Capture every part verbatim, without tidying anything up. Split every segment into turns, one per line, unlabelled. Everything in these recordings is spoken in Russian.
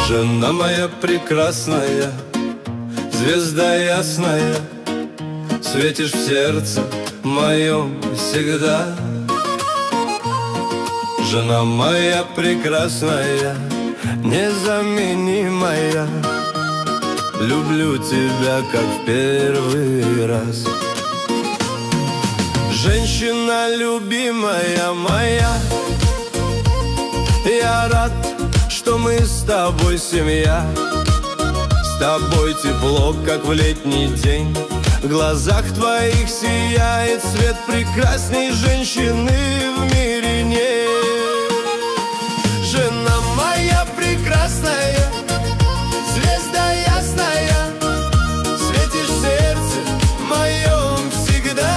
Жена моя прекрасная, звезда ясная, светишь в сердце моем всегда. Жена моя прекрасная, незаменимая, люблю тебя, как в первый раз. Женщина любимая моя, я рад, что мы с тобой семья. С тобой тепло, как в летний день, в глазах твоих сияет свет, прекрасней женщины в мире нет. Жена моя прекрасная, звезда ясная, светишь в сердце моем всегда.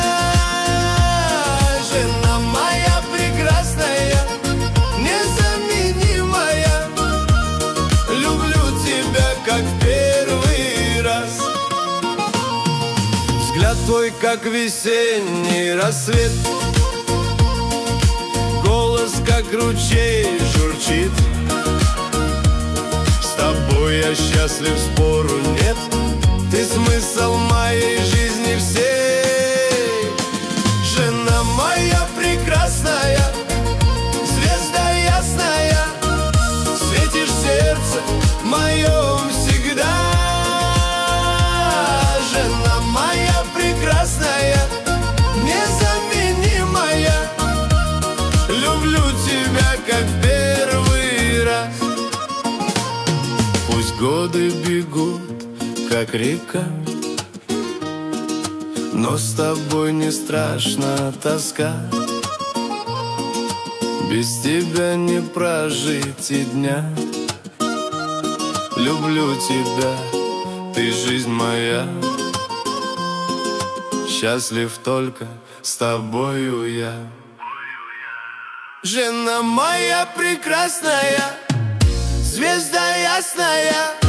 Жена моя прекрасная, незаменимая, люблю тебя, как в первый раз. Взгляд твой, как весенний рассвет, голос, как ручей, журчит. С тобой я счастлив, спору нет, ты смысл моей жизни всей. Жена моя прекрасная, звезда ясная, светишь в сердце моем всегда. Жена моя прекрасная, незаменимая, люблю тебя, как в первый раз. Пусть годы бегут, как река, но с тобой не страшна тоска. Без тебя не прожить и дня. Люблю тебя, ты жизнь моя, счастлив только с тобою я. Жена моя прекрасная, звезда ясная,